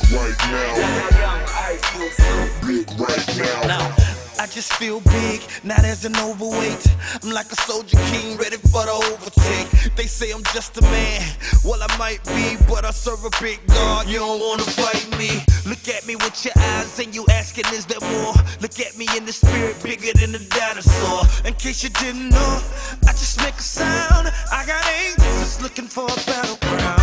right now. I feel so big right now. I just feel big, not as an overweight. I'm like a soldier king, ready for the overtake. They say I'm just a man, well I might be, but I serve a big God, you don't wanna fight me. Look at me with your eyes and you asking is there more? Look at me in the spirit, bigger than a dinosaur. In case you didn't know, I just make a sound. I got angels just looking for a battleground.